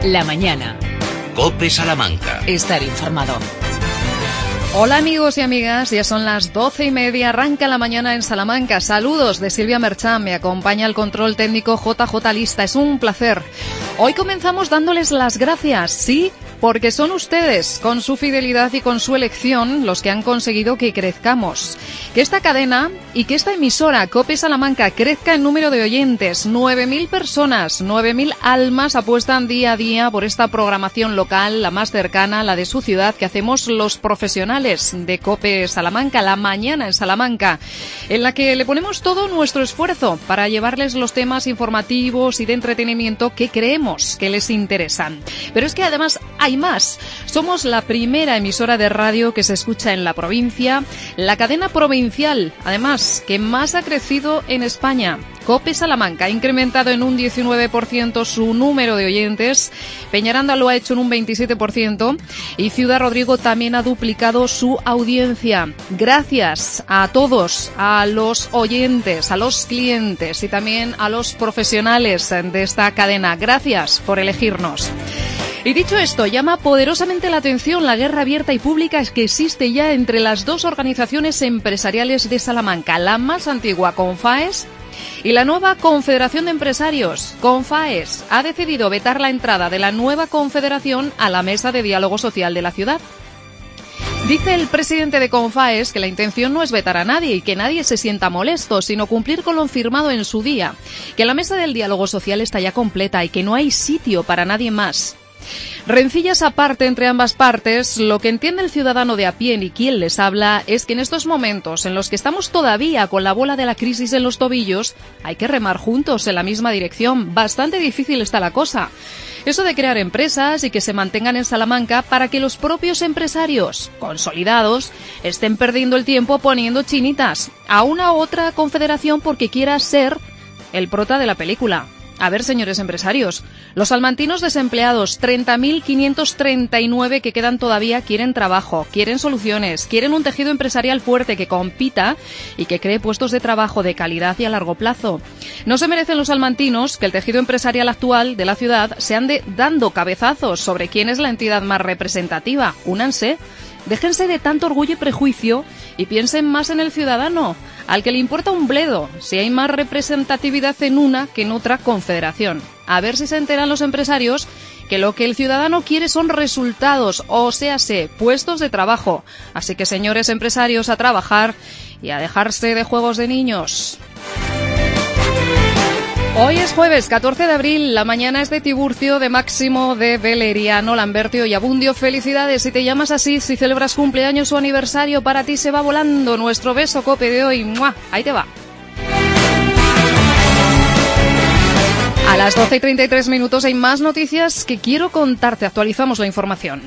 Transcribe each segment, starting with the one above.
La mañana. COPE Salamanca. Estar informado. Hola amigos y amigas, ya son las 12:30, arranca la mañana en Salamanca. Saludos de Silvia Merchán, me acompaña el control técnico JJ Lista, es un placer. Hoy comenzamos dándoles las gracias, sí, porque son ustedes, con su fidelidad y con su elección, los que han conseguido que crezcamos. Que esta cadena y que esta emisora, COPE Salamanca, crezca en número de oyentes. 9.000 personas, 9.000 almas apuestan día a día por esta programación local, la más cercana, la de su ciudad, que hacemos los profesionales de COPE Salamanca, la mañana en Salamanca, en la que le ponemos todo nuestro esfuerzo para llevarles los temas informativos y de entretenimiento que creemos que les interesan. Pero es que además hay más. Somos la primera emisora de radio que se escucha en la provincia, la cadena provincial, además, que más ha crecido en España. COPE Salamanca ha incrementado en un 19% su número de oyentes, Peñaranda lo ha hecho en un 27% y Ciudad Rodrigo también ha duplicado su audiencia. Gracias a todos, a los oyentes, a los clientes y también a los profesionales de esta cadena. Gracias por elegirnos. Y dicho esto, llama poderosamente la atención la guerra abierta y pública que existe ya entre las dos organizaciones empresariales de Salamanca, la más antigua, Confaes, y la nueva Confederación de Empresarios. Confaes ha decidido vetar la entrada de la nueva confederación a la mesa de diálogo social de la ciudad. Dice el presidente de Confaes que la intención no es vetar a nadie y que nadie se sienta molesto, sino cumplir con lo firmado en su día, que la mesa del diálogo social está ya completa y que no hay sitio para nadie más. Rencillas aparte entre ambas partes, lo que entiende el ciudadano de a pie y quien les habla es que en estos momentos en los que estamos todavía con la bola de la crisis en los tobillos, hay que remar juntos en la misma dirección. Bastante difícil está la cosa. Eso de crear empresas y que se mantengan en Salamanca para que los propios empresarios consolidados estén perdiendo el tiempo poniendo chinitas a una u otra confederación porque quiera ser el prota de la película. A ver, señores empresarios, los salmantinos desempleados, 30.539 que quedan todavía, quieren trabajo, quieren soluciones, quieren un tejido empresarial fuerte que compita y que cree puestos de trabajo de calidad y a largo plazo. No se merecen los salmantinos que el tejido empresarial actual de la ciudad se ande dando cabezazos sobre quién es la entidad más representativa. Únanse. Déjense de tanto orgullo y prejuicio y piensen más en el ciudadano, al que le importa un bledo si hay más representatividad en una que en otra confederación. A ver si se enteran los empresarios que lo que el ciudadano quiere son resultados, o séase, puestos de trabajo. Así que, señores empresarios, a trabajar y a dejarse de juegos de niños. Hoy es jueves 14 de abril, la mañana es de Tiburcio, de Máximo, de Valeriano, Lambertio y Abundio. Felicidades si te llamas así, si celebras cumpleaños o aniversario, para ti se va volando nuestro beso COPE de hoy. ¡Mua! Ahí te va. A las 12:33 hay más noticias que quiero contarte. Actualizamos la información.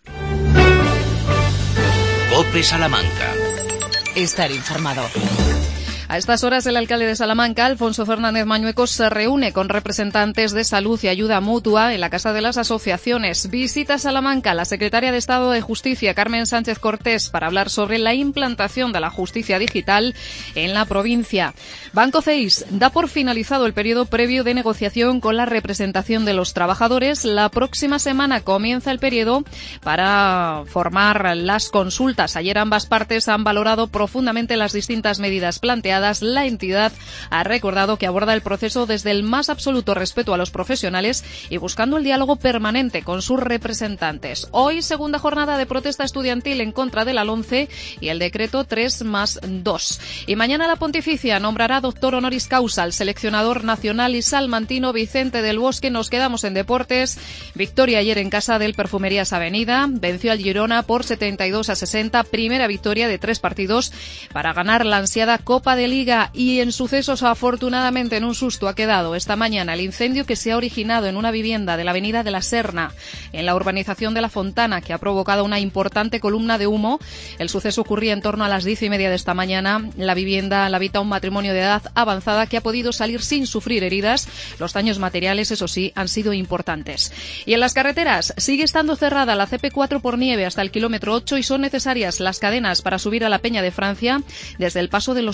COPE Salamanca. Estar informado. A estas horas, el alcalde de Salamanca, Alfonso Fernández Mañueco, se reúne con representantes de salud y ayuda mutua en la Casa de las Asociaciones. Visita a Salamanca la secretaria de Estado de Justicia, Carmen Sánchez Cortés, para hablar sobre la implantación de la justicia digital en la provincia. Banco CEIS da por finalizado el periodo previo de negociación con la representación de los trabajadores. La próxima semana comienza el periodo para formar las consultas. Ayer ambas partes han valorado profundamente las distintas medidas planteadas. La entidad ha recordado que aborda el proceso desde el más absoluto respeto a los profesionales y buscando el diálogo permanente con sus representantes. Hoy, segunda jornada de protesta estudiantil en contra de la LOMCE y el decreto 3+2. Y mañana la Pontificia nombrará doctor honoris causa al seleccionador nacional y salmantino Vicente del Bosque. Nos quedamos en deportes. Victoria ayer en casa del Perfumerías Avenida. Venció al Girona por 72-60. Primera victoria de 3 partidos para ganar la ansiada Copa de Liga. Y en sucesos, afortunadamente, en un susto ha quedado esta mañana el incendio que se ha originado en una vivienda de la avenida de la Serna, en la urbanización de La Fontana, que ha provocado una importante columna de humo. El suceso ocurría en torno a las 10:30 de esta mañana. La vivienda la habita un matrimonio de edad avanzada que ha podido salir sin sufrir heridas. Los daños materiales, eso sí, han sido importantes. Y en las carreteras sigue estando cerrada la CP4 por nieve hasta el kilómetro 8 y son necesarias las cadenas para subir a la Peña de Francia desde el Paso de los Lobos.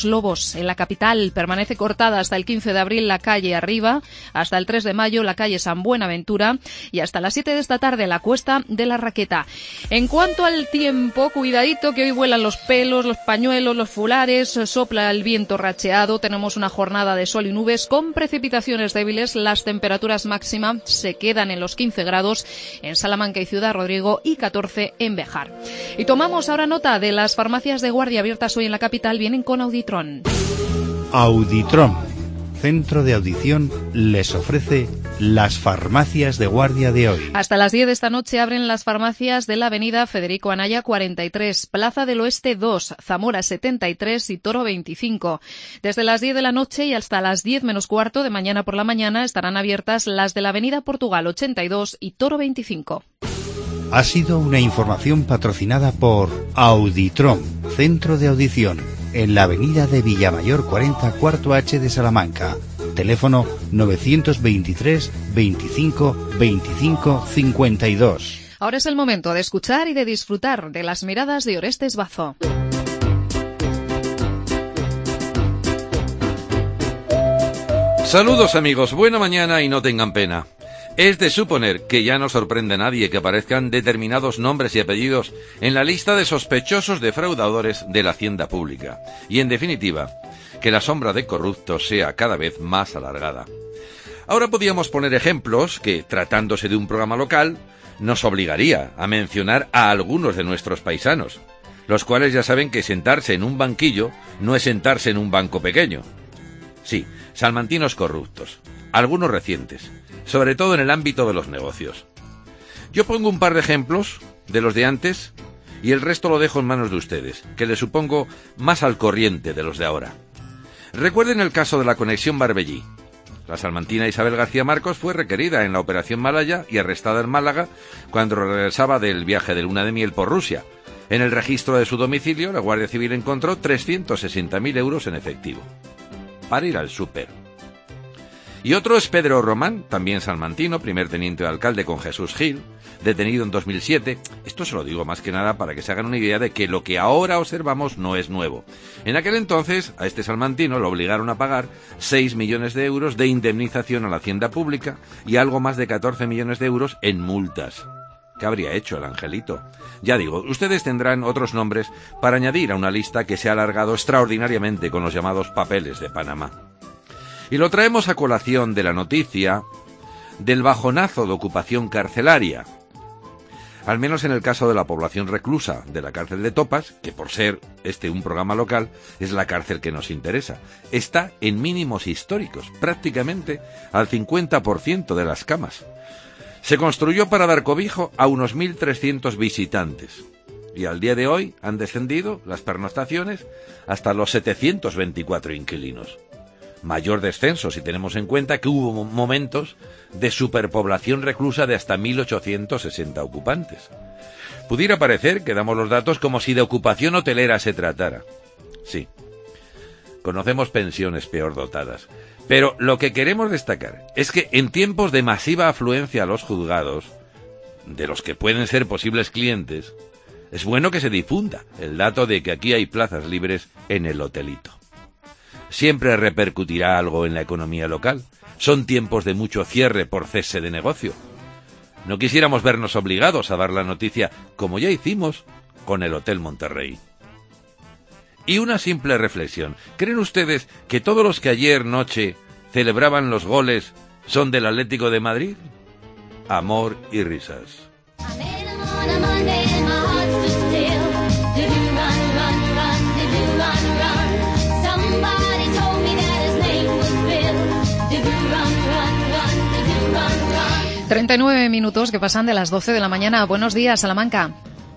2. En la capital permanece cortada hasta el 15 de abril la calle Arriba, hasta el 3 de mayo la calle San Buenaventura y hasta las 7 de esta tarde la Cuesta de la Raqueta. En cuanto al tiempo, cuidadito que hoy vuelan los pelos, los pañuelos, los fulares, sopla el viento racheado, tenemos una jornada de sol y nubes con precipitaciones débiles, las temperaturas máximas se quedan en los 15 grados en Salamanca y Ciudad Rodrigo y 14 en Béjar. Y tomamos ahora nota de las farmacias de guardia abiertas hoy en la capital, vienen con Auditrón. Auditrón, centro de audición, les ofrece las farmacias de guardia de hoy. Hasta las 10 de esta noche abren las farmacias de la avenida Federico Anaya 43, Plaza del Oeste 2, Zamora 73 y Toro 25. Desde las 10 de la noche y hasta las 10 menos cuarto de mañana por la mañana estarán abiertas las de la avenida Portugal 82 y Toro 25. Ha sido una información patrocinada por Auditrón, centro de audición, en la avenida de Villamayor 40, cuarto H de Salamanca. Teléfono 923 25 25 52. Ahora es el momento de escuchar y de disfrutar de las miradas de Orestes Bazo. Saludos amigos, buena mañana y no tengan pena. Es de suponer que ya no sorprende a nadie que aparezcan determinados nombres y apellidos en la lista de sospechosos defraudadores de la hacienda pública. Y en definitiva, que la sombra de corruptos sea cada vez más alargada. Ahora podríamos poner ejemplos que, tratándose de un programa local, nos obligaría a mencionar a algunos de nuestros paisanos, los cuales ya saben que sentarse en un banquillo no es sentarse en un banco pequeño. Sí, salmantinos corruptos, algunos recientes, sobre todo en el ámbito de los negocios. Yo pongo un par de ejemplos de los de antes y el resto lo dejo en manos de ustedes, que les supongo más al corriente de los de ahora. Recuerden el caso de la conexión Barbellí. La salmantina Isabel García Marcos fue requerida en la Operación Malaya y arrestada en Málaga cuando regresaba del viaje de luna de miel por Rusia. En el registro de su domicilio, la Guardia Civil encontró 360.000 euros en efectivo para ir al súper. Y otro es Pedro Román, también salmantino, primer teniente de alcalde con Jesús Gil, detenido en 2007. Esto se lo digo más que nada para que se hagan una idea de que lo que ahora observamos no es nuevo. En aquel entonces, a este salmantino lo obligaron a pagar 6 millones de euros de indemnización a la hacienda pública y algo más de 14 millones de euros en multas. ¿Qué habría hecho el angelito? Ya digo, ustedes tendrán otros nombres para añadir a una lista que se ha alargado extraordinariamente con los llamados papeles de Panamá. Y lo traemos a colación de la noticia del bajonazo de ocupación carcelaria. Al menos en el caso de la población reclusa de la cárcel de Topas, que por ser un programa local, es la cárcel que nos interesa. Está en mínimos históricos, prácticamente al 50% de las camas. Se construyó para dar cobijo a unos 1.300 visitantes. Y al día de hoy han descendido las pernoctaciones hasta los 724 inquilinos. Mayor descenso si tenemos en cuenta que hubo momentos de superpoblación reclusa de hasta 1.860 ocupantes. Pudiera parecer que damos los datos como si de ocupación hotelera se tratara. Sí, conocemos pensiones peor dotadas, pero lo que queremos destacar es que en tiempos de masiva afluencia a los juzgados, de los que pueden ser posibles clientes, es bueno que se difunda el dato de que aquí hay plazas libres en el hotelito. Siempre repercutirá algo en la economía local. Son tiempos de mucho cierre por cese de negocio. No quisiéramos vernos obligados a dar la noticia, como ya hicimos con el Hotel Monterrey. Y una simple reflexión. ¿Creen ustedes que todos los que ayer noche celebraban los goles son del Atlético de Madrid? Amor y risas. Run, 39 minutos que pasan de las 12 de la mañana. Buenos días, Salamanca.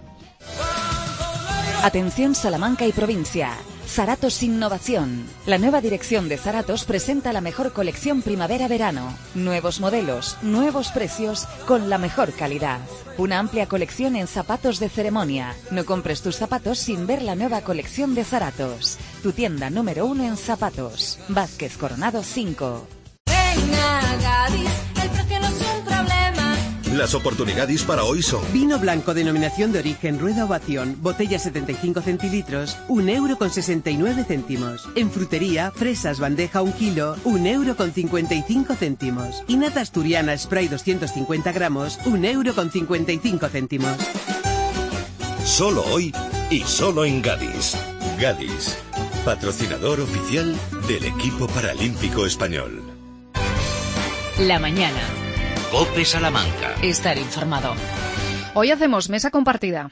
Atención Salamanca y provincia. Zaratos Innovación. La nueva dirección de Zaratos presenta la mejor colección primavera-verano. Nuevos modelos, nuevos precios, con la mejor calidad. Una amplia colección en zapatos de ceremonia. No compres tus zapatos sin ver la nueva colección de Zaratos. Tu tienda número 1 en zapatos. Vázquez Coronado 5. Ven a Gadis, el precio no es un problema. Las oportunidades para hoy son: vino blanco denominación de origen Rueda Ovación, botella 75 centilitros, €1,69. En frutería, fresas bandeja 1 kilo, €1,55. Y nata asturiana spray 250 gramos, €1,55. Solo hoy y solo en Gadis. Gadis, patrocinador oficial del equipo paralímpico español. La mañana. COPE Salamanca. Estar informado. Hoy hacemos mesa compartida.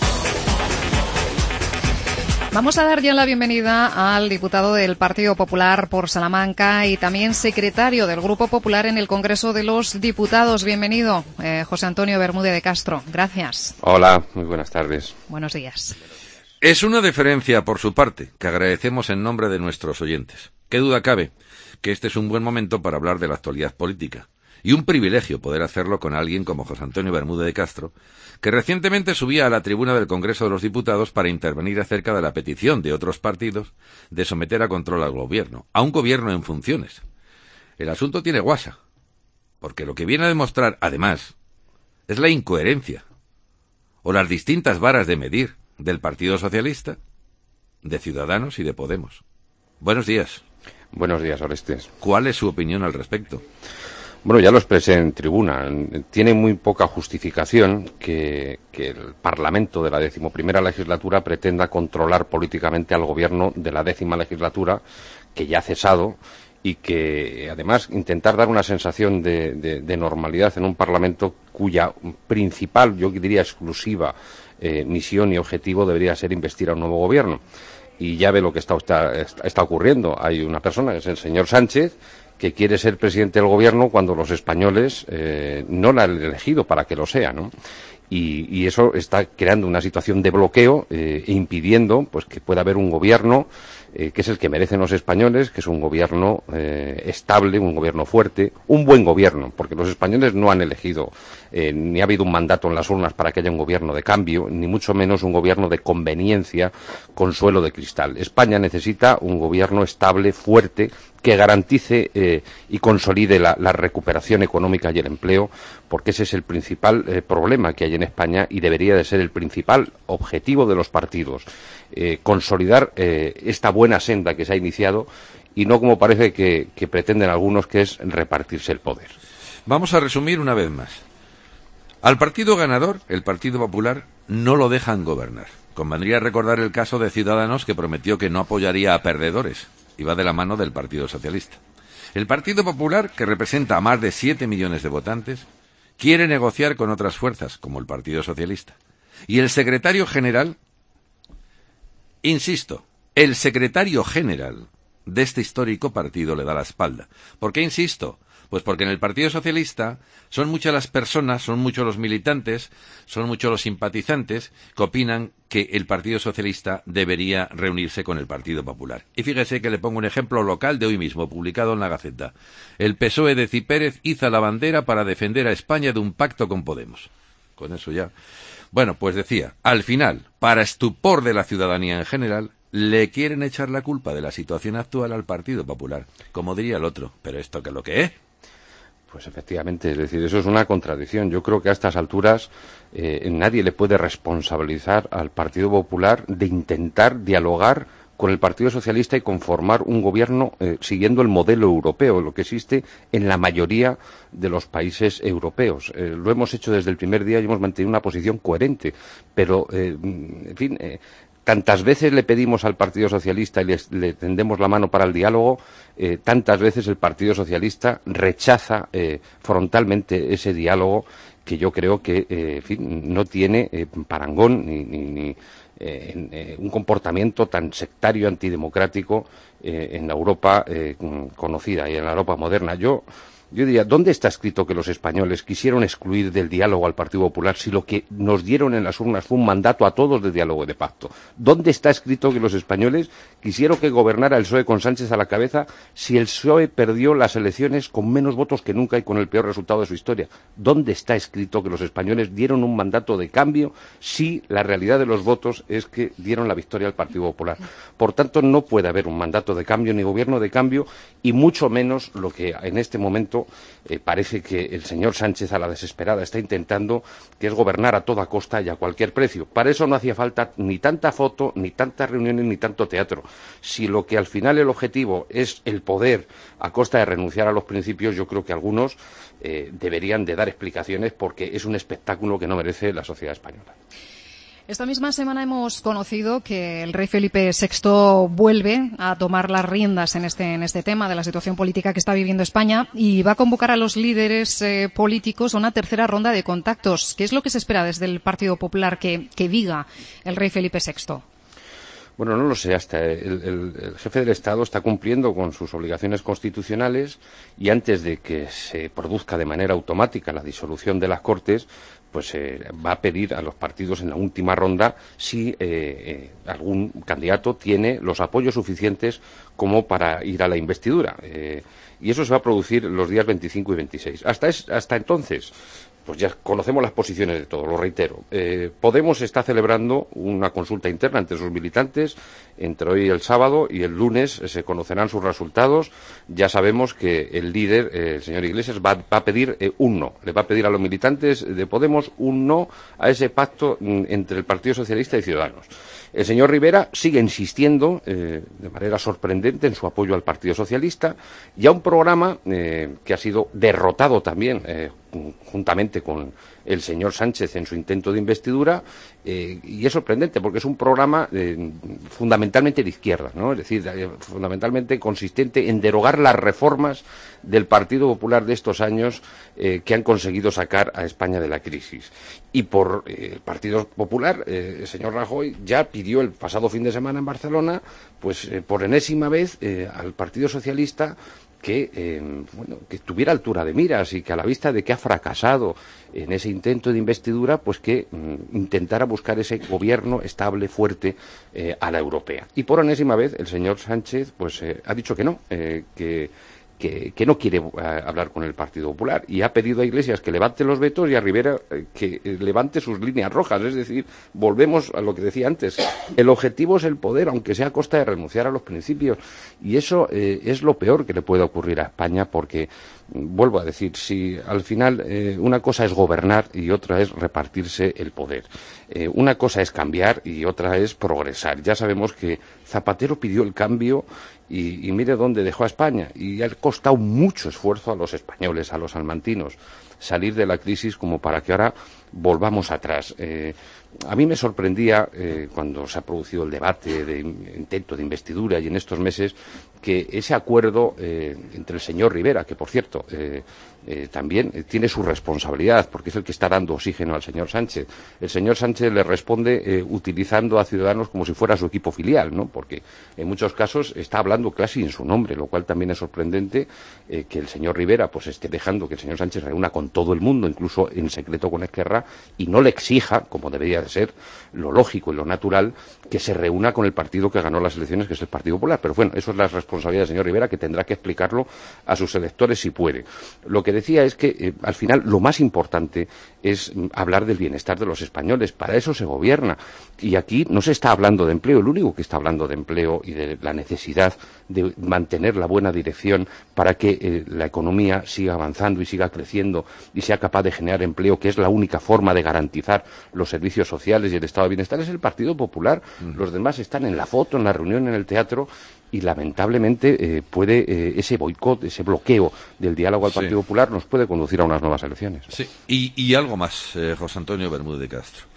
Vamos a dar ya la bienvenida al diputado del Partido Popular por Salamanca y también secretario del Grupo Popular en el Congreso de los Diputados. Bienvenido, José Antonio Bermúdez de Castro. Gracias. Hola, muy buenas tardes. Buenos días. Es una deferencia por su parte, que agradecemos en nombre de nuestros oyentes. Qué duda cabe que este es un buen momento para hablar de la actualidad política. Y un privilegio poder hacerlo con alguien como José Antonio Bermúdez de Castro, que recientemente subía a la tribuna del Congreso de los Diputados para intervenir acerca de la petición de otros partidos de someter a control al gobierno, a un gobierno en funciones. El asunto tiene guasa, porque lo que viene a demostrar, además, es la incoherencia, o las distintas varas de medir del Partido Socialista, de Ciudadanos y de Podemos. Buenos días. Buenos días, Orestes. ¿Cuál es su opinión al respecto? Bueno, ya lo expresé en tribuna. Tiene muy poca justificación que el Parlamento de la 11ª legislatura pretenda controlar políticamente al gobierno de la 10ª legislatura, que ya ha cesado, y que, además, intentar dar una sensación de normalidad en un Parlamento cuya principal, yo diría exclusiva, misión y objetivo debería ser investir a un nuevo gobierno. Y ya ve lo que está ocurriendo. Hay una persona, que es el señor Sánchez, que quiere ser presidente del gobierno cuando los españoles no la han elegido para que lo sea, ¿no? Y eso está creando una situación de bloqueo e impidiendo pues que pueda haber un gobierno que es el que merecen los españoles, que es un gobierno estable, un gobierno fuerte, un buen gobierno, porque los españoles no han elegido, ni ha habido un mandato en las urnas para que haya un gobierno de cambio, ni mucho menos un gobierno de conveniencia con suelo de cristal. España necesita un gobierno estable, fuerte, que garantice y consolide la recuperación económica y el empleo, porque ese es el principal problema que hay en España y debería de ser el principal objetivo de los partidos, consolidar esta buena senda que se ha iniciado y no como parece que pretenden algunos, que es repartirse el poder. Vamos a resumir una vez más. Al partido ganador, el Partido Popular, no lo dejan gobernar. Convendría recordar el caso de Ciudadanos, que prometió que no apoyaría a perdedores. Y va de la mano del Partido Socialista. El Partido Popular, que representa a más de 7 millones de votantes, quiere negociar con otras fuerzas, como el Partido Socialista. Y el secretario general, insisto, el secretario general de este histórico partido le da la espalda. ¿Por qué insisto? Pues porque en el Partido Socialista son muchas las personas, son muchos los militantes, son muchos los simpatizantes que opinan que el Partido Socialista debería reunirse con el Partido Popular. Y fíjese que le pongo un ejemplo local de hoy mismo, publicado en la Gaceta. El PSOE de Cipérez iza la bandera para defender a España de un pacto con Podemos. Con eso ya. Bueno, pues decía, al final, para estupor de la ciudadanía en general, le quieren echar la culpa de la situación actual al Partido Popular. Como diría el otro, ¿pero esto qué es lo que es? Pues efectivamente, es decir, eso es una contradicción. Yo creo que a estas alturas nadie le puede responsabilizar al Partido Popular de intentar dialogar con el Partido Socialista y conformar un gobierno siguiendo el modelo europeo, lo que existe en la mayoría de los países europeos. Lo hemos hecho desde el primer día y hemos mantenido una posición coherente, pero, en fin... tantas veces le pedimos al Partido Socialista y le tendemos la mano para el diálogo, tantas veces el Partido Socialista rechaza frontalmente ese diálogo, que yo creo que en fin, no tiene parangón ni un comportamiento tan sectario, antidemocrático en la Europa conocida y en la Europa moderna. Yo diría, ¿dónde está escrito que los españoles quisieron excluir del diálogo al Partido Popular si lo que nos dieron en las urnas fue un mandato a todos de diálogo y de pacto? ¿Dónde está escrito que los españoles quisieron que gobernara el PSOE con Sánchez a la cabeza si el PSOE perdió las elecciones con menos votos que nunca y con el peor resultado de su historia? ¿Dónde está escrito que los españoles dieron un mandato de cambio si la realidad de los votos es que dieron la victoria al Partido Popular? Por tanto, no puede haber un mandato de cambio ni gobierno de cambio, y mucho menos lo que en este momento momento parece que el señor Sánchez a la desesperada está intentando que es gobernar a toda costa y a cualquier precio. Para eso no hacía falta ni tanta foto, ni tantas reuniones, ni tanto teatro. Si lo que al final el objetivo es el poder a costa de renunciar a los principios, yo creo que algunos deberían de dar explicaciones, porque es un espectáculo que no merece la sociedad española. Esta misma semana hemos conocido que el rey Felipe VI vuelve a tomar las riendas en este tema de la situación política que está viviendo España y va a convocar a los líderes políticos a una tercera ronda de contactos. ¿Qué es lo que se espera desde el Partido Popular que diga el rey Felipe VI? Bueno, no lo sé, hasta el jefe del Estado está cumpliendo con sus obligaciones constitucionales y antes de que se produzca de manera automática la disolución de las Cortes, pues va a pedir a los partidos en la última ronda si algún candidato tiene los apoyos suficientes como para ir a la investidura. Y eso se va a producir los días 25 y 26. Hasta entonces, pues ya conocemos las posiciones de todos, lo reitero. Podemos está celebrando una consulta interna entre sus militantes entre hoy y el sábado, y el lunes se conocerán sus resultados. Ya sabemos que el líder, el señor Iglesias, va a pedir un no. Le va a pedir a los militantes de Podemos un no a ese pacto entre el Partido Socialista y Ciudadanos. El señor Rivera sigue insistiendo de manera sorprendente en su apoyo al Partido Socialista y a un programa que ha sido derrotado también juntamente con el señor Sánchez en su intento de investidura, y es sorprendente porque es un programa fundamentalmente de izquierda, ¿no? Es decir, fundamentalmente consistente en derogar las reformas del Partido Popular de estos años que han conseguido sacar a España de la crisis. Y por el Partido Popular, el señor Rajoy ya pidió el pasado fin de semana en Barcelona, pues por enésima vez al Partido Socialista que tuviera altura de miras y que a la vista de que ha fracasado en ese intento de investidura, pues que intentara buscar ese gobierno estable, fuerte a la europea. Y por enésima vez el señor Sánchez pues ha dicho que no, que no quiere hablar con el Partido Popular, y ha pedido a Iglesias que levante los vetos y a Rivera que levante sus líneas rojas. Es decir, volvemos a lo que decía antes, el objetivo es el poder, aunque sea a costa de renunciar a los principios, y eso es lo peor que le puede ocurrir a España, porque vuelvo a decir, si al final una cosa es gobernar y otra es repartirse el poder, una cosa es cambiar y otra es progresar. Ya sabemos que Zapatero pidió el cambio y mire dónde dejó a España, y ha costado mucho esfuerzo a los españoles, a los salmantinos, salir de la crisis como para que ahora volvamos atrás. A mí me sorprendía cuando se ha producido el debate de intento de investidura y en estos meses que ese acuerdo entre el señor Rivera, que por cierto también tiene su responsabilidad porque es el que está dando oxígeno al señor Sánchez. El señor Sánchez le responde utilizando a Ciudadanos como si fuera su equipo filial, ¿no? Porque en muchos casos está hablando casi en su nombre, lo cual también es sorprendente que el señor Rivera pues esté dejando que el señor Sánchez reúna con todo el mundo, incluso en secreto con Esquerra, y no le exija, como debería de ser lo lógico y lo natural, que se reúna con el partido que ganó las elecciones, que es el Partido Popular. Pero bueno, eso es la responsabilidad del señor Rivera, que tendrá que explicarlo a sus electores si puede. Lo que decía es que al final lo más importante es hablar del bienestar de los españoles. Para eso se gobierna. Y aquí no se está hablando de empleo. El único que está hablando de empleo y de la necesidad de mantener la buena dirección para que la economía siga avanzando y siga creciendo y sea capaz de generar empleo, que es la única forma de garantizar los servicios sociales y el estado de bienestar, es el Partido Popular. Los demás están en la foto, en la reunión, en el teatro, y lamentablemente ese boicot, ese bloqueo del diálogo al Partido Popular nos puede conducir a unas nuevas elecciones. Sí, y algo más, José Antonio Bermúdez de Castro.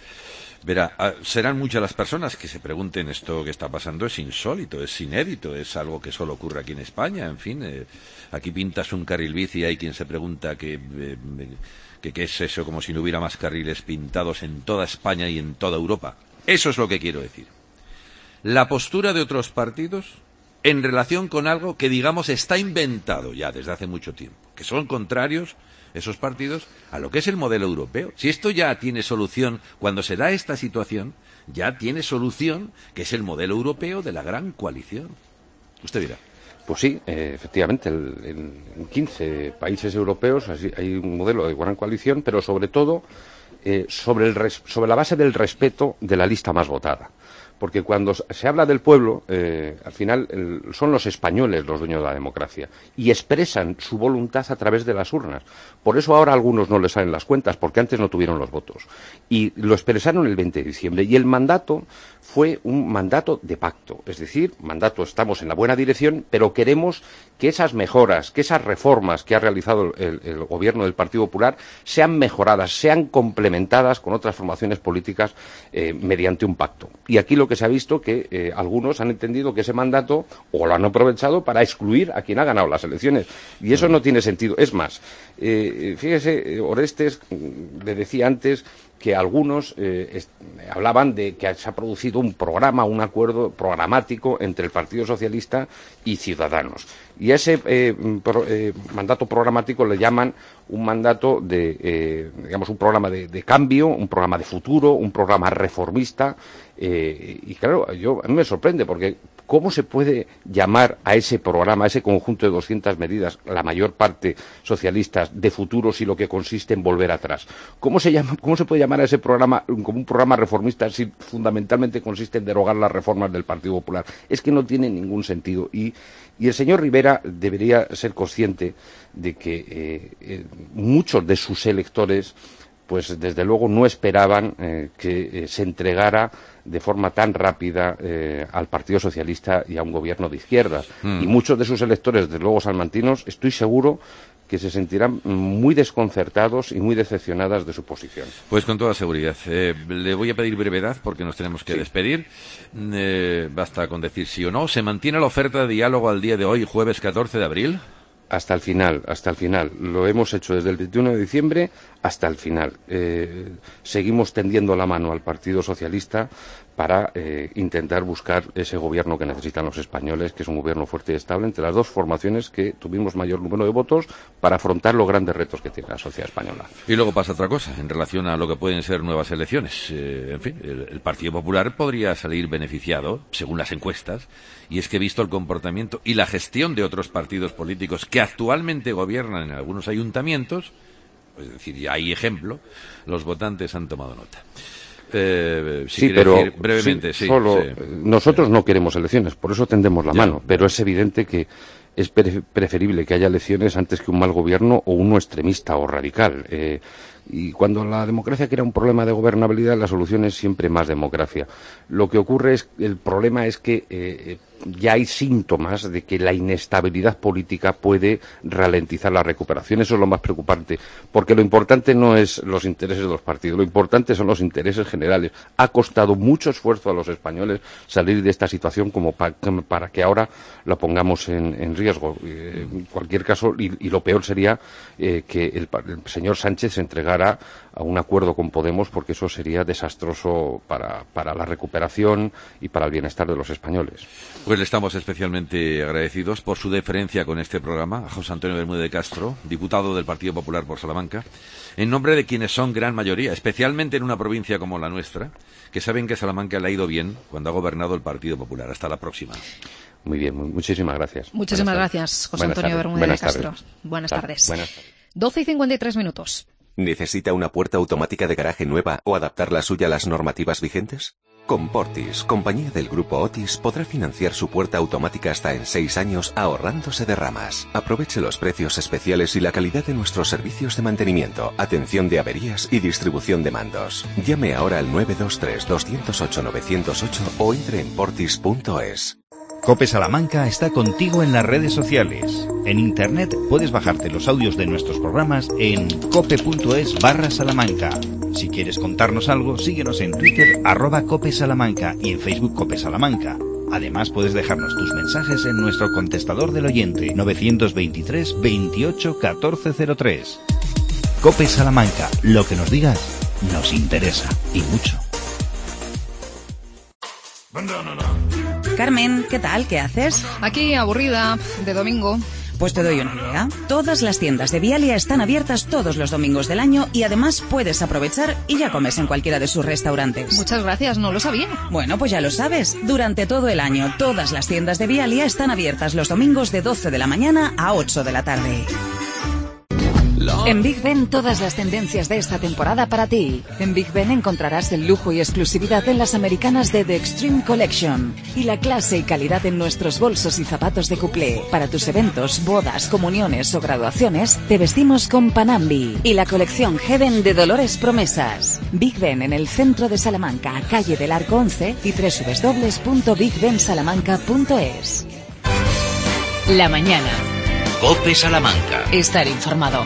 Verá, serán muchas las personas que se pregunten, esto que está pasando es insólito, es inédito, es algo que solo ocurre aquí en España. En fin, aquí pintas un carril bici y hay quien se pregunta qué es eso, como si no hubiera más carriles pintados en toda España y en toda Europa. Eso es lo que quiero decir. La postura de otros partidos en relación con algo que, digamos, está inventado ya desde hace mucho tiempo, que son contrarios esos partidos a lo que es el modelo europeo. Si esto ya tiene solución, cuando se da esta situación, ya tiene solución, que es el modelo europeo de la gran coalición. Usted dirá. Pues sí, efectivamente, en 15 países europeos hay un modelo de gran coalición, pero sobre todo sobre la base del respeto de la lista más votada. porque cuando se habla del pueblo, al final son los españoles los dueños de la democracia y expresan su voluntad a través de las urnas. Por eso ahora a algunos no les salen las cuentas, porque antes no tuvieron los votos. Y lo expresaron el 20 de diciembre. Y el mandato fue un mandato de pacto. Es decir, estamos en la buena dirección, pero queremos que esas mejoras, que esas reformas que ha realizado el gobierno del Partido Popular sean mejoradas, sean complementadas con otras formaciones políticas mediante un pacto. Y aquí lo que se ha visto que algunos han entendido que ese mandato o lo han aprovechado para excluir a quien ha ganado las elecciones. Y eso no tiene sentido. Es más, fíjese, Orestes le decía antes que algunos hablaban de que se ha producido un acuerdo programático entre el Partido Socialista y Ciudadanos. Y a ese mandato programático le llaman un mandato digamos, un programa de cambio, un programa de futuro, un programa reformista. Y claro, a mí me sorprende porque ¿cómo se puede llamar a ese programa, a ese conjunto de 200 medidas, la mayor parte socialistas, de futuro si lo que consiste en volver atrás? ¿Cómo se puede llamar a ese programa como un programa reformista si fundamentalmente consiste en derogar las reformas del Partido Popular? Es que no tiene ningún sentido. Y el señor Rivera debería ser consciente de que muchos de sus electores pues desde luego no esperaban que se entregara de forma tan rápida al Partido Socialista y a un gobierno de izquierdas. Y muchos de sus electores, desde luego salmantinos, estoy seguro que se sentirán muy desconcertados y muy decepcionadas de su posición. Pues con toda seguridad. Le voy a pedir brevedad porque nos tenemos que despedir. Basta con decir sí o no. ¿Se mantiene la oferta de diálogo al día de hoy, jueves 14 de abril? Hasta el final. Lo hemos hecho desde el 21 de diciembre hasta el final. Seguimos tendiendo la mano al Partido Socialista para intentar buscar ese gobierno que necesitan los españoles, que es un gobierno fuerte y estable, entre las dos formaciones que tuvimos mayor número de votos para afrontar los grandes retos que tiene la sociedad española. Y luego pasa otra cosa, en relación a lo que pueden ser nuevas elecciones. En fin, el Partido Popular podría salir beneficiado, según las encuestas, y es que visto el comportamiento y la gestión de otros partidos políticos que actualmente gobiernan en algunos ayuntamientos, es decir, ya hay ejemplo, los votantes han tomado nota. Pero decir brevemente, nosotros no queremos elecciones, por eso tendemos la mano, pero es evidente que es preferible que haya elecciones antes que un mal gobierno o uno extremista o radical. Y cuando la democracia crea un problema de gobernabilidad, la solución es siempre más democracia. Lo que ocurre el problema es que ya hay síntomas de que la inestabilidad política puede ralentizar la recuperación. Eso es lo más preocupante, porque lo importante no es los intereses de los partidos, lo importante son los intereses generales. Ha costado mucho esfuerzo a los españoles salir de esta situación como para que ahora la pongamos en riesgo. En cualquier caso, y lo peor sería que el señor Sánchez se entregara a un acuerdo con Podemos, porque eso sería desastroso para la recuperación y para el bienestar de los españoles. Pues le estamos especialmente agradecidos por su deferencia con este programa a José Antonio Bermúdez de Castro, diputado del Partido Popular por Salamanca, en nombre de quienes son gran mayoría, especialmente en una provincia como la nuestra, que saben que Salamanca le ha ido bien cuando ha gobernado el Partido Popular. Hasta la próxima. Muy bien, muchísimas gracias. Muchísimas gracias, José Antonio Bermúdez de Castro. Buenas tardes. 12:53 minutos. ¿Necesita una puerta automática de garaje nueva o adaptar la suya a las normativas vigentes? Con Portis, compañía del Grupo Otis, podrá financiar su puerta automática hasta en 6 años ahorrándose derramas. Aproveche los precios especiales y la calidad de nuestros servicios de mantenimiento, atención de averías y distribución de mandos. Llame ahora al 923-208-908 o entre en portis.es. COPE Salamanca está contigo en las redes sociales. En internet puedes bajarte los audios de nuestros programas en cope.es/Salamanca. Si quieres contarnos algo, síguenos en Twitter @COPESalamanca y en Facebook COPE Salamanca. Además puedes dejarnos tus mensajes en nuestro contestador del oyente 923 28 1403. COPE Salamanca, lo que nos digas nos interesa y mucho. Carmen, ¿qué tal? ¿Qué haces? Aquí, aburrida, de domingo. Pues te doy una idea. Todas las tiendas de Vialia están abiertas todos los domingos del año y además puedes aprovechar y ya comes en cualquiera de sus restaurantes. Muchas gracias, no lo sabía. Bueno, pues ya lo sabes. Durante todo el año, todas las tiendas de Vialia están abiertas los domingos de 12 de la mañana a 8 de la tarde. La En Big Ben todas las tendencias de esta temporada para ti. En Big Ben encontrarás el lujo y exclusividad en las americanas de The Extreme Collection y la clase y calidad en nuestros bolsos y zapatos de cuplé. Para tus eventos, bodas, comuniones o graduaciones, te vestimos con Panambi y la colección Heaven de Dolores Promesas. Big Ben en el centro de Salamanca, calle del Arco 11 y www.bigbensalamanca.es. La mañana. COPE Salamanca. Estar informado.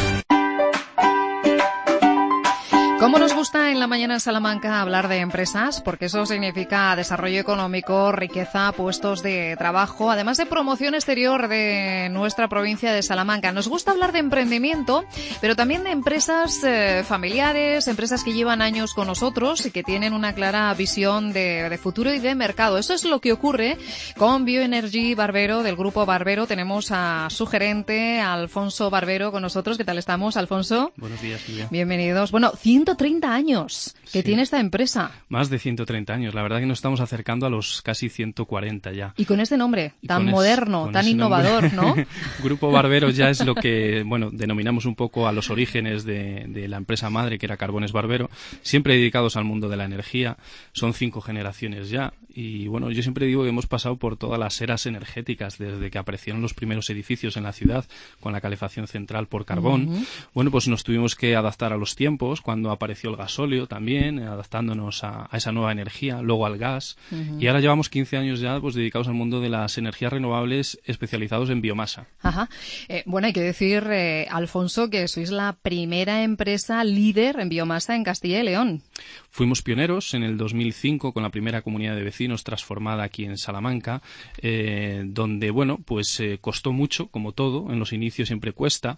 ¿Cómo nos gusta en la mañana en Salamanca hablar de empresas? Porque eso significa desarrollo económico, riqueza, puestos de trabajo, además de promoción exterior de nuestra provincia de Salamanca. Nos gusta hablar de emprendimiento, pero también de empresas familiares, empresas que llevan años con nosotros y que tienen una clara visión de futuro y de mercado. Eso es lo que ocurre con Bioenergy Barbero, del grupo Barbero. Tenemos a su gerente, a Alfonso Barbero, con nosotros. ¿Qué tal estamos, Alfonso? Buenos días, Silvia. Bienvenidos. Bueno, 130 años que tiene esta empresa. Más de 130 años. La verdad que nos estamos acercando a los casi 140 ya. Y con este nombre tan moderno, tan innovador, ¿no? Grupo Barbero ya es lo que, bueno, denominamos un poco a los orígenes de la empresa madre, que era Carbones Barbero, siempre dedicados al mundo de la energía. Son 5 generaciones ya. Y bueno, yo siempre digo que hemos pasado por todas las eras energéticas, desde que aparecieron los primeros edificios en la ciudad con la calefacción central por carbón. Bueno, pues nos tuvimos que adaptar a los tiempos, cuando apareció el gasóleo también, adaptándonos a esa nueva energía, luego al gas. Y ahora llevamos 15 años ya pues dedicados al mundo de las energías renovables, especializados en biomasa. Ajá. Bueno, hay que decir, Alfonso, que sois la primera empresa líder en biomasa en Castilla y León. Fuimos pioneros en el 2005 con la primera comunidad de vecinos transformada aquí en Salamanca, donde, bueno, pues costó mucho, como todo, en los inicios siempre cuesta.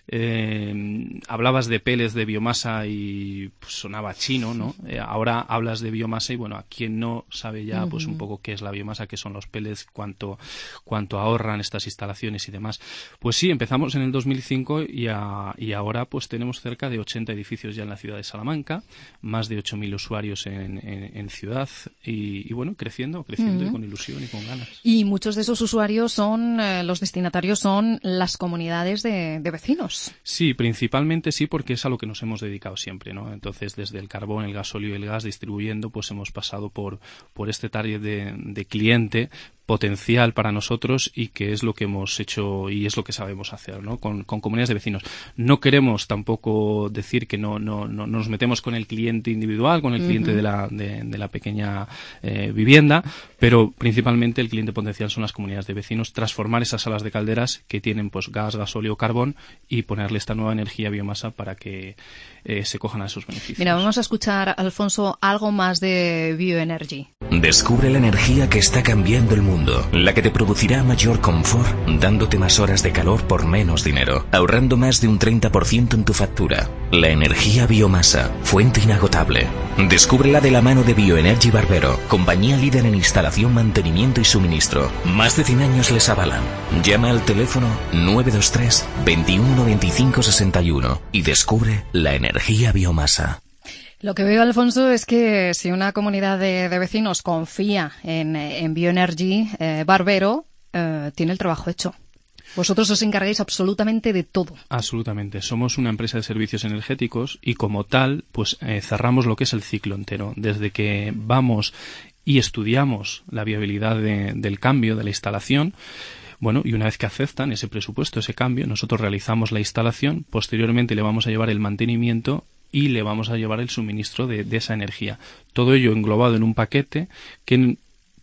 Hablabas de peles de biomasa y pues, sonaba chino, ¿no? Ahora hablas de biomasa y, bueno, a quien no sabe ya pues un poco qué es la biomasa, qué son los pellets, cuánto ahorran estas instalaciones y demás. Pues sí, empezamos en el 2005 y ahora pues tenemos cerca de 80 edificios ya en la ciudad de Salamanca, más de 8.000 usuarios en ciudad y bueno, creciendo y con ilusión y con ganas. Y muchos de esos usuarios son, los destinatarios son las comunidades de vecinos. Sí, principalmente sí, porque es a lo que nos hemos dedicado siempre, ¿no? Entonces, desde el carbón, el gasóleo y el gas distribuyendo, pues hemos pasado por este target de cliente potencial para nosotros y que es lo que hemos hecho y es lo que sabemos hacer, ¿no? Con comunidades de vecinos. No queremos tampoco decir que no nos metemos con el cliente individual, con el cliente de la pequeña vivienda, pero principalmente el cliente potencial son las comunidades de vecinos. Transformar esas salas de calderas que tienen pues gas, gasóleo, carbón y ponerle esta nueva energía biomasa para que se cojan a esos beneficios. Mira, vamos a escuchar, Alfonso, algo más de Bioenergy. Descubre la energía que está cambiando el mundo, la que te producirá mayor confort, dándote más horas de calor por menos dinero, ahorrando más de un 30% en tu factura. La energía biomasa, fuente inagotable. Descúbrela de la mano de Bioenergy Barbero, compañía líder en instalación, mantenimiento y suministro. Más de 100 años les avalan. Llama al teléfono 923 21 25 61 y descubre la energía biomasa. Lo que veo, Alfonso, es que si una comunidad de vecinos confía en Bioenergy Barbero, tiene el trabajo hecho. Vosotros os encargáis absolutamente de todo. Absolutamente. Somos una empresa de servicios energéticos y como tal, pues cerramos lo que es el ciclo entero. Desde que vamos y estudiamos la viabilidad del cambio de la instalación. Bueno, y una vez que aceptan ese presupuesto, ese cambio, nosotros realizamos la instalación, posteriormente le vamos a llevar el mantenimiento y le vamos a llevar el suministro de esa energía. Todo ello englobado en un paquete que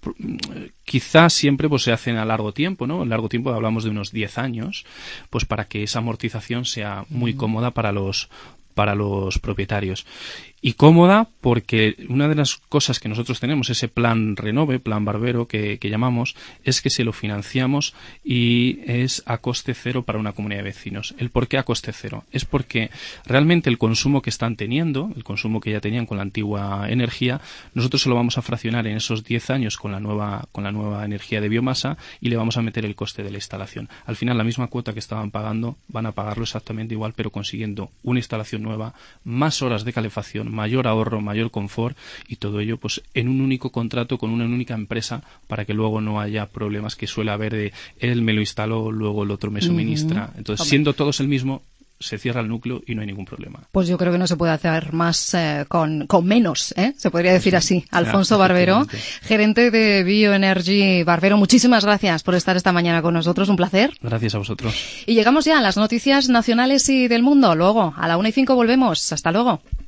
quizás siempre pues se hacen a largo tiempo, ¿no? A largo tiempo hablamos de unos 10 años, pues para que esa amortización sea muy cómoda para los propietarios. Y cómoda porque una de las cosas que nosotros tenemos, ese plan Renove, plan Barbero que llamamos, es que se lo financiamos y es a coste cero para una comunidad de vecinos. ¿El por qué a coste cero? Es porque realmente el consumo que están teniendo, el consumo que ya tenían con la antigua energía, nosotros se lo vamos a fraccionar en esos 10 años con la nueva energía de biomasa y le vamos a meter el coste de la instalación. Al final la misma cuota que estaban pagando van a pagarlo exactamente igual, pero consiguiendo una instalación nueva, más horas de calefacción, mayor ahorro, mayor confort y todo ello pues en un único contrato con una única empresa para que luego no haya problemas que suele haber de él me lo instaló, luego el otro me suministra. Entonces, siendo todos el mismo, se cierra el núcleo y no hay ningún problema. Pues yo creo que no se puede hacer más con menos, se podría decir así. Alfonso Barbero, gerente de Bioenergy Barbero, muchísimas gracias por estar esta mañana con nosotros, un placer. Gracias a vosotros. Y llegamos ya a las noticias nacionales y del mundo. Luego, a la 1:05 volvemos. Hasta luego.